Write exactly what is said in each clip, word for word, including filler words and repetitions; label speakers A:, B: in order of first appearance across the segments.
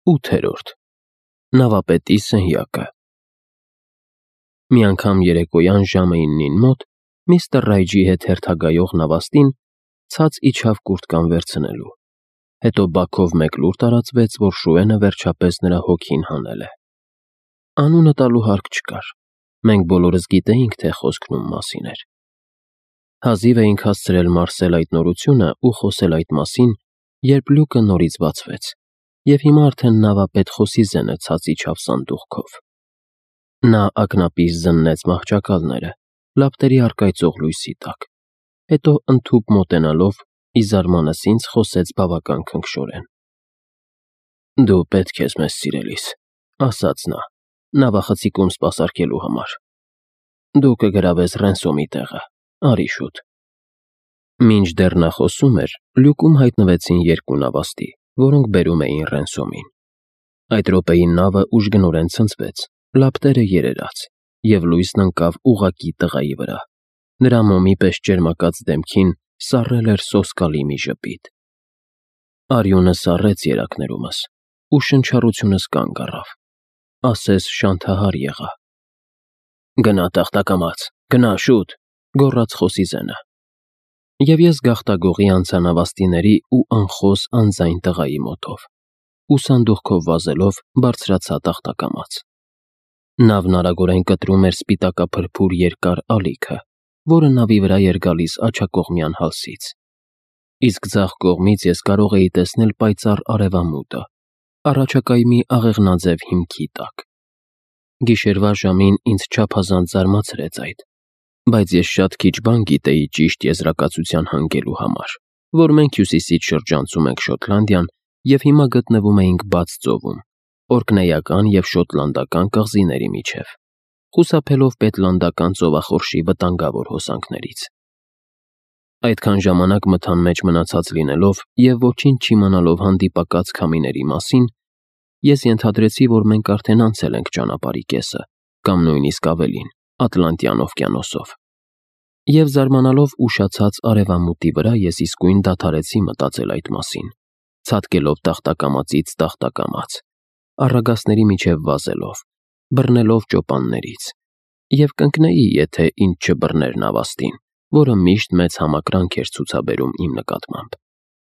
A: ութերորդ Նավապետի սենյակը Մի անգամ երեկոյան ժամը իննին մոտ միստր Ռայջի հետ հերթագայող նավաստին ցած իջավ կուրտկան վերցնելու, հետո բաքով մեկ լուր տարածվեց, որ Շուենը վերջապես նրա հոգին հանել է։ Անունը տալու հարկ չկար, մենք բոլորս գիտեինք, թե խոսքն ում մասին էր։ Հազիվ էինք հասցրել մարսել այդ նորությունը ու խոսել այդ մասին, երբ լյուկը նորից բացվեց, և հիմա արդեն նավապետ Խոսիզենը ցած իջավ սանդուղքով։ Նա ակնապիշ զննեց մահճակալները, լապտերի առկայծող լույսի տակ, հետո ընդհուպ մոտենալով, ի զարմանս ինձ խոսեց բավական քնքշորեն. «Դու պետք ես մեզ, սիրելիս», ասաց նա, «նավախցիկում սպասարկելու համար։ Դու կգրավես Ռենսոմի տեղը, արի շուտ»։ Մինչդեռ նա խոսում էր, լյուկում հայտնվեցին երկու նավաստի, որոնք բերում էին Ռենսոմին։ Այդ րոպեին նավը ուժգնորեն ցնցվեց, լապտերը երերաց, և լույսն ընկավ ուղղակի տղայի վրա։ Նրա մոմի պես ճերմակած դեմքին սառել էր սոսկալի մի ժպիտ։ Արյունը սառեց երակներումս, ու շնչառությունս կանգ առավ, ասես շանթահար եղա։ «Գնա տախտակամաց, գնա շուտ», գոռաց Խոսիզենը։ Եվ ես գաղտագողի անցա նավաստիների ու անխոս անձայն տղայի մոտով, ու սանդուղքով վազելով բարձրացա տախտակամաց։ Նավն արագորեն կտրում էր սպիտակափրփուր երկար ալիքը, որը նավի վրա էր գալիս աջակողմյան հալսից։ Իսկ ձախ կողմից ես կարող էի տեսնել պայծառ արևամուտը, առաջակայմի աղեղնաձև հիմքի տակ։ Գիշերվա ժամին ինձ չափազանց զարմացրեց այդ, բայց ես շատ քիչ բան գիտեի ճիշտ եզրակացության հանգելու համար, որ մենք հյուսիսից շրջանցում ենք Շոտլանդիան և հիմա գտնվում էինք բաց ծովում, Օրկնեական և Շոտլանդական կղզիների միջև, խուսափելով պետլանդական ծովախորշի վտանգավոր հոսանքներից։ Այդքան ժամանակ մթան մեջ մնացած լինելով և ոչինչ չիմանալով հանդիպակաց քամիների մասին, ես ենթադրեցի, որ մենք արդեն անցել ենք ճանապարհի կեսը, կամ նույնիսկ ավելին, Ատլանտյան օվկիանոսով։ Եվ զարմանալով ուշացած արևամուտի վրա ես իսկույն դադարեցի մտածել այդ մասին, ցատկելով տախտակամածից տախտակամաց, առագասների միջև վազելով, բռնելով ճոպաններից, և կընկնեի, եթե ինձ չբռներ նավաստին, որը միշտ մեծ համակրանք էր ցուցաբերում իմ նկատմամբ։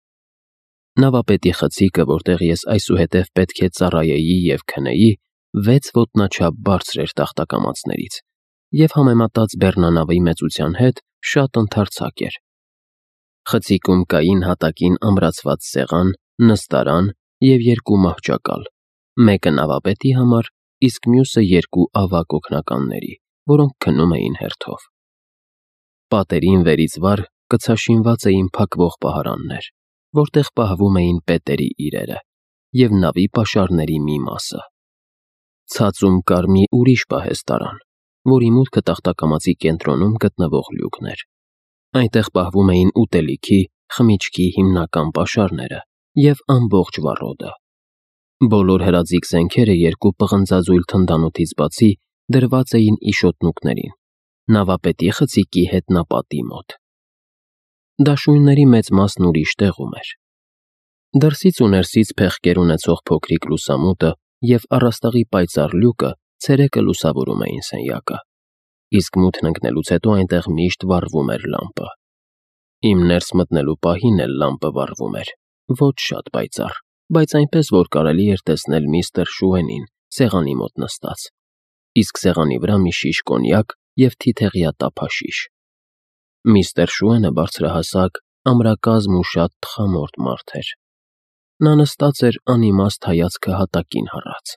A: Նավապետի խցիկը, որտեղ ես այսուհետև պետք է ծառայեի և քնեի, վեց ոտնաչափ բարձր էր տախտակամածներից և համեմատած բեռնանավի մեծության հետ շատ ընդարձակ էր։ Խցիկում կային հատակին ամրացված սեղան, նստարան և երկու մահճակալ, մեկը նավապետի համար, իսկ մյուսը երկու ավագ օգնականների, որոնք քնում էին հերթով։ Պատերին վերից վար կցաշինված էին փակվող պահարաններ, որտեղ պահվում էին պետերի իրերը և նավի պաշարների մի մասը։ Ցածում կար մի ուրիշ պահեստարան, որի մուտքը տախտակամածի կենտրոնում գտնվող լյուկն էր։ Այնտեղ պահվում էին ուտելիքի, խմիչքի հիմնական պաշարները և ամբողջ վառոդը։ Բոլոր հրաձիգ զենքերը երկու պղնձաձույլ թնդանոթից բացի դրված էին իշոտնուկներին, նավապետի խցիկի հետնապատի մոտ։ Դաշույնների մեծ մասն ուրիշ տեղում էր։ Դրսից ու ներսից փեղկեր ունեցող փոքրիկ լուսամուտը և առաստաղի պայծառ լյուկը ցերեկը լուսավորում էին սենյակը, իսկ մութն ընկնելուց հետո այնտեղ միշտ վառվում էր լամպը։ Իմ ներս մտնելու պահին էլ լամպը վառվում էր, ոչ շատ պայծառ, բայց այնպես, որ կարելի էր տեսնել միստր Շուենին սեղանի մոտ նստած, իսկ սեղանի վրա մի շիշ կոնյակ և թիթեղյա տափաշիշ։ Միստր Շուենը բարձրահասակ, ամրակազմ ու շատ տխամորթ մարդ էր։ Նա նստած էր անիմաստ հայացքը հատակին հառած։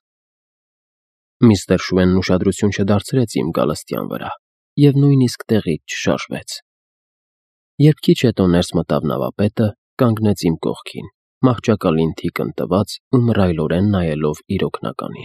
A: Միստր Շուենն ուշադրություն չդարձրեց իմ գալստյան վրա և նույնիսկ տեղից չշարժվեց։ Երբ քիչ հետո ներս մտավ նավապետը, կանգնեց իմ կողքին, մահճակալին թիկն տված ու մռայլորեն նայելով իր օգնականին։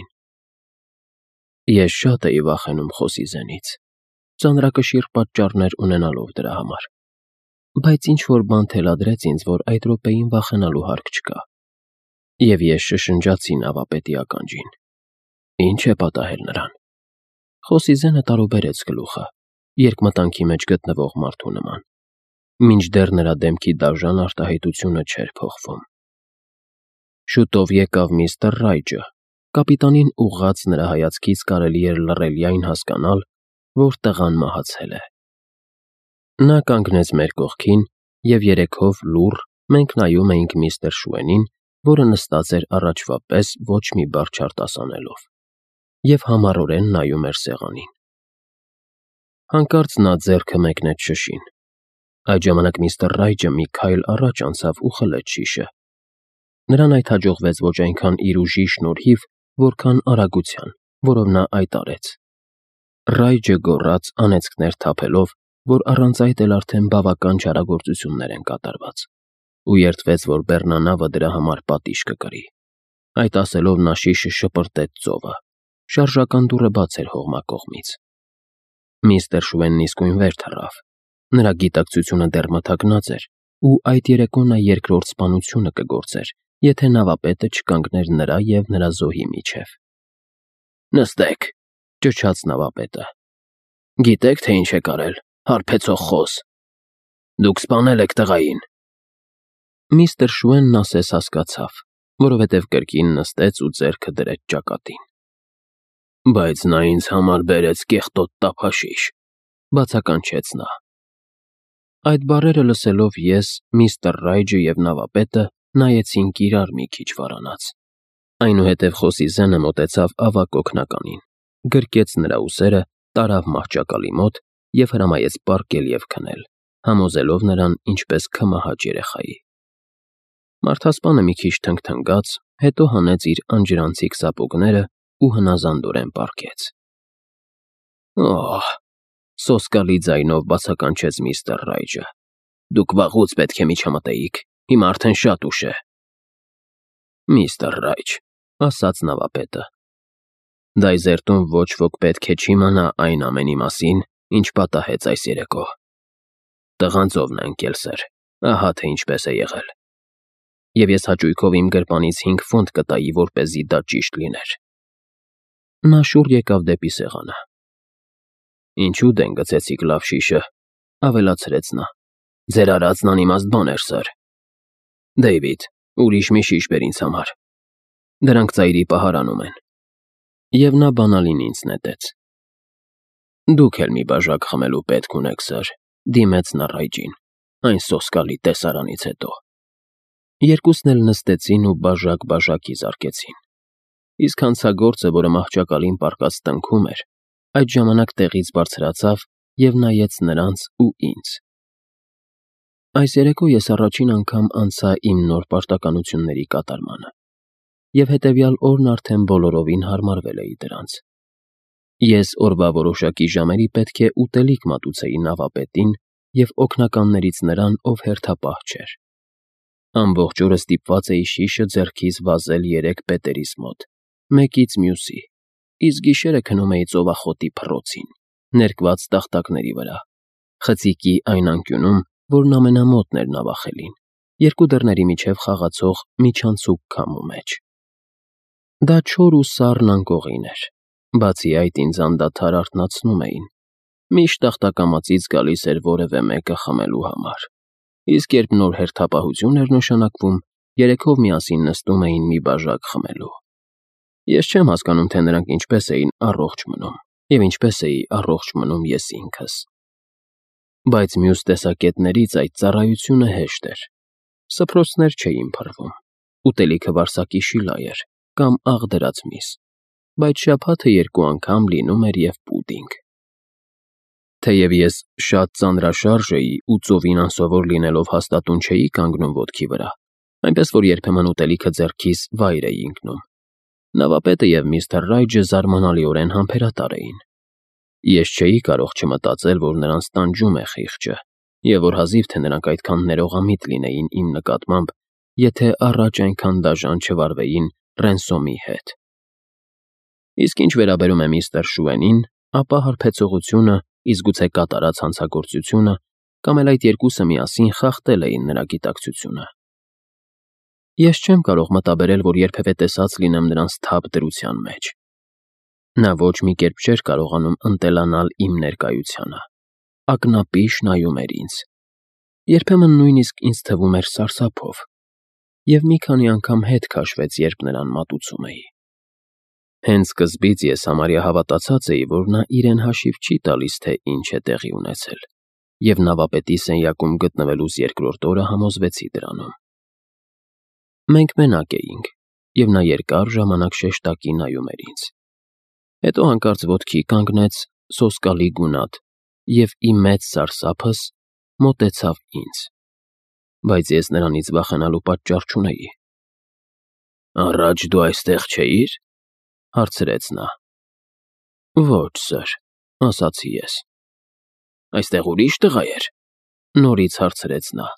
A: Ես շատ էի վախենում Խոսիզենից, ծանրակշիռ պատճառներ ունենալով դրա համար, բայց ինչ-որ բան թելադրեց ինձ, որ այդ րոպեին վախենալու հարկ չկա, և ես շշնջացի նավապետի ականջին. «Ինչ է պատահել նրան»։ Խոսիզենը տարուբերեց գլուխը, երկմտանքի մեջ գտնվող մարդու նման, մինչդեռ նրա դեմքի դաժան արտահայտությունը չէր փոխվում։ Շուտով եկավ միստր Ռայջը։ Կապիտանին ուղղած նրա հայացքից կարելի էր լռելիայն հասկանալ, որ տղան մահացել է։ Նա կանգնեց մեր կողքին, և երեքով լուռ մենք նայում էինք միստր Շուենին, որը նստած էր առաջվա պես ոչ մի բառ չարտասանելով, և համառորեն նայում էր սեղանին։ Հանկարծ նա ձեռքը մեկնեց շշին։ Այդ ժամանակ միստր Ռայջը մի քայլ առաջ անցավ ու խլեց շիշը։ Նրան այդ հաջողվեց ոչ այնքան իր ուժի շնորհիվ, որքան արագության, որով նա այդ արեց։ Ռայջը գոռաց, անեծքներ թափելով, որ առանց այդ էլ արդեն բավական չարագործություններ են կատարված, ու երդվեց, որ բեռնանավը դրա համար պատիժ կկրի։ Այդ ասելով նա շիշը շպրտեց ծովը։ Շարժական դուռը բաց էր հողմակողմից։ Միստր Շուենն իսկույն վեր թռավ։ Նրա գիտակցությունը դեռ մթագնած էր, ու այդ երեկո նա երկրորդ սպանությունը կգործեր, եթե նավապետը չկանգներ նրա և նրա զոհի միջև։ «Նստեք», ճչաց նավապետը։ «Գիտեք, թե ինչ եք արել, հարբեցող խոզ։ Դուք սպանել եք տղային»։ Միստր Շուենն ասես հասկացավ, որովհետև կրկին նստեց ու ձեռքը դրեց ճակատին։ «Բայց նա ինձ համար բերեց կեղտոտ տափաշիշ», բացականչեց նա։ Այդ բառերը լսելով ես, միստր Ռայջը և նավապետը նայեցինք իրար մի քիչ վարանած։ Այնուհետև խոսի զենը մոտեցավ ավագ օգնականին, գրկեց նրա ուսերը, տարավ մահճակալի մոտ և հրամայեց պառկել և քնել, համոզելով նրան ինչպես քմահաճ երեխայի։ Մարդասպանը մի քիչ թնգթնգաց, հետո հանեց իր անջրանցիկ սապոգները ու հնազանդորեն պառկեց։ «Օհ», սոսկալի ձայնով բացականչեց միստր Ռայջը, «դուք վաղուց պետք է միջամտեիք, հիմա արդեն շատ ուշ է»։ «Միստր Ռայջ», ասաց նավապետը, «Դայզերտում ոչ ոք պետք է չիմանա այն ամենի մասին, ինչ պատահեց այս երեկո։ Տղան ծովն է ընկել, սըր, ահա թե ինչպես է եղել։ Եվ ես հաճույքով իմ գրպանից հինգ ֆունտ կտայի, որպեսզի դա ճիշտ լիներ»։ Նա շուռ եկավ դեպի սեղանը։ «Ինչու դենգցեցիք լավ շիշը», ավելացրեց նա։ «Ձեր արածն անիմաստ բան էր, սըր։ Դեյվիդ, ուրիշ մի շիշ բեր ինձ համար։ Դրանք ծայրի պահարանում են»։ Եվ նա բանալին ինձ նետեց։ «Դուք էլ մի բաժակ խմելու պետք ունեք, սըր», դիմեց նա Ռայջին, «այն սոսկալի տեսարանից հետո»։ Երկուսն էլ նստեցին ու բաժակ-բաժակի զարկեցին։ Իսկ հանցագործը, որը մահճակալին պառկած տնքում էր, այդ ժամանակ տեղից բարձրացավ և նայեց նրանց ու ինձ։ Այս երեկո ես առաջին անգամ անցա իմ նոր պարտականությունների կատարմանը, և հետևյալ օրն արդեն բոլորովին հարմարվել էի դրանց։ Ես օրվա որոշակի ժամերի պետք է ուտելիք մատուցեի նավապետին և օգնականներից նրան, ով հերթապահ չէր։ Ամբողջ օրը ստիպված էի շիշը ձեռքիս վազել երեք պետերիս մոտ, մեկից մյուսի, իսկ գիշերը քնում էի ծովախոտի փռոցին, ներկված տախտակների վրա, խցիկի այն անկյունում, որն ամենամոտն էր նավախելին, երկու դռների միջև խաղացող միջանցիկ քամու մեջ։ Դա չոր ու սառն անկողին էր, բացի այդ ինձ անդադար արթնացնում էին, միշտ տախտակամածից գալիս էր որևէ մեկը խմելու համար, իսկ երբ նոր հերթապահություն էր նշանակվում, երեքով միասին նստում էին մի բաժակ խմելու։ Ես չեմ հասկանում, թե նրանք ինչպես էին առողջ մնում, և ինչպես էի առողջ մնում ես ինքս։ Բայց մյուս տեսակետներից այդ ծառայությունը հեշտ էր։ Սփռոցներ չէին փռվում, ուտելիքը վարսակի շիլա էր կամ աղդրած միս, բայց շաբաթը երկու անգամ լինում էր և պուդինգ։ Թեև ես շատ ծանրաշարժ էի ու ծովին անսովոր լինելով հաստատուն չէի կանգնում ոտքի վրա, այնպես որ երբեմն ուտելիքը ձեռքիս վայր էի ընկնում, նավապետը և միստր Ռայջը զարմանալիորեն համբերատար էին։ Ես չէի կարող չմտածել, որ նրանց տանջում է խիղճը, և որ հազիվ թե նրանք այդքան ներողամիտ լինեին իմ նկատմամբ, եթե առաջ այնքան դաժան չվարվեին Ռենսոմի հետ։ Իսկ ինչ վերաբերում է միստր Շուենին, ապա հարբեցողությունը, իսկ գուցե կատարած հանցագործությունը, կամ էլ այդ երկուսը միասին խախտել էին նրա գիտակցությունը։ Ես չեմ կարող մտաբերել, որ երբևէ տեսած լինեմ նրանց սթափ դրության մեջ։ Նա ոչ մի կերպ չէր կարողանում ընտելանալ իմ ներկայությանը, ակնապիշ նայում էր ինձ, երբեմն նույնիսկ ինձ թվում էր սարսափով, և մի քանի անգամ հետ քաշվեց, երբ նրան մատուցում էի։ Հենց սկզբից ես համարյա հավատացած էի, որ նա իրեն հաշիվ չի տալիս, թե ինչ է տեղի ունեցել, և նավապետի սենյակում գտնվելուս երկրորդ օրը համոզվեցի դրանում։ Մենք մենակ էինք, և նա երկար ժամանակ շեշտակի նայում էր ինձ։ Հետո հանկարծ ոտքի կանգնեց, սոսկալի գունատ, և ի մեծ սարսափս մոտեցավ ինձ, բայց ես նրանից վախենալու պատճառ չունեի։ «Առաջ դու այստեղ չէի՞ր», հարցրեց նա։ «Ոչ, սըր», ասացի ես։ «Այստեղ ուրիշ տղա էր», նորից հարցրեց նա։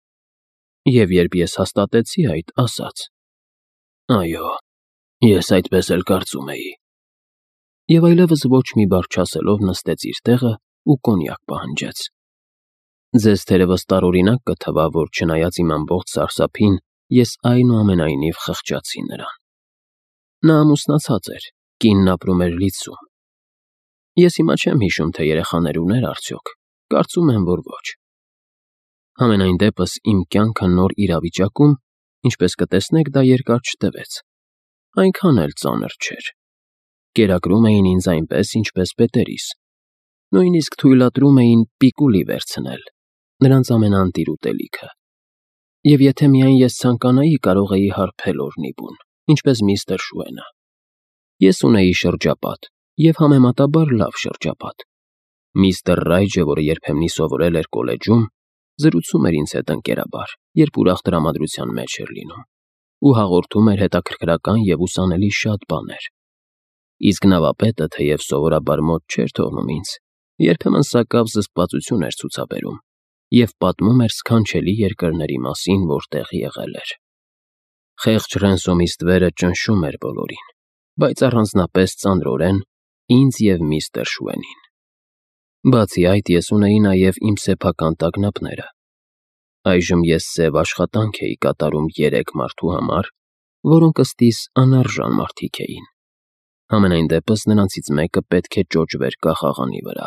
A: Եվ երբ ես հաստատեցի այդ, ասաց. «Այո, ես այդպես էլ կարծում էի», և այլևս ոչ մի բառ չասելով նստեց իր տեղը ու կոնյակ պահանջեց։ Ձեզ թերևս տարօրինակ կթվա, որ չնայած իմ ամբողջ սարսափին, ես այնուամենայնիվ խղճացի նրան։ Նա ամուսնացած էր, կինն ապրում էր լիցում։ Ես հիմա չեմ հիշում, թե երեխաներ ուներ արդյոք, կարծում եմ, որ ոչ։ Համենայն դեպս իմ կյանքը նոր իրավիճակում, ինչպես կտեսնեք, դա երկար չտևեց, այնքան էլ ծանր չէր։ Կերակրում էին ինձ այնպես, ինչպես պետերիս, նույնիսկ թույլատրում էին պիկուլի վերցնել, նրանց ամենաընտիր ուտելիքը։ Եվ եթե միայն ես ցանկանայի, կարող էի հարբել օրհնի բուն, ինչպես միստր Շուենը։ Ես ունեի շրջապատ, և համեմատաբար լավ շրջապատ։ Միստր Ռայջը, որը երբեմնի սովորել էր կոլեջում, զրուցում էր ինձ հետ ընկերաբար, երբ ուրախ տրամադրության մեջ էր լինում, ու հաղորդում էր հետաքրքրական և ուսանելի շատ բաներ։ Իսկ նավապետը, թեև սովորաբար մոտ չէր թողնում ինձ, երբեմն սակավ զսպվածություն էր ցուցաբերում և պատմում էր սքանչելի երկրների մասին, որտեղ եղել էր։ Խեղճ Ռենսոմի ստվերը ճնշում էր բոլորին, բայց առանձնապես ծանրորեն ինձ և միստր Շուենին։ Բացի այդ, ես ունեի նաև իմ սեփական տագնապները։ Այժմ ես սև աշխատանք էի կատարում երեք մարդու համար, որոնք ըստիս անարժան մարդիկ էին։ Համենայն դեպս նրանցից մեկը պետք է ճոճվեր կախաղանի վրա։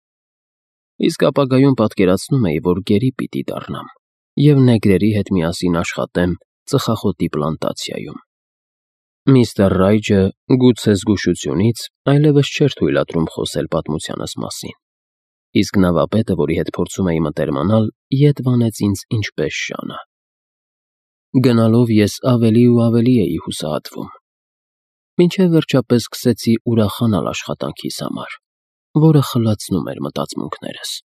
A: Իսկ ապագայում պատկերացնում էի, որ գերի պիտի դառնամ և նեգրերի հետ միասին աշխատեմ ծխախոտի պլանտացիայում։ Միստր Ռայջը, գուցե զգուշությունից, այլևս չէր թույլատրում խոսել պատմությանս մասին, իսկ նավապետը, որի հետ փորձում էի մտերմանալ, ետ վանեց ինձ ինչպես շանը։ Գնալով ես ավելի ու ավելի էի հուսահատվում, մինչև վերջապես սկսեցի ուրախանալ աշխատանքիս համար, որը խլացնում էր մտածմունքներս։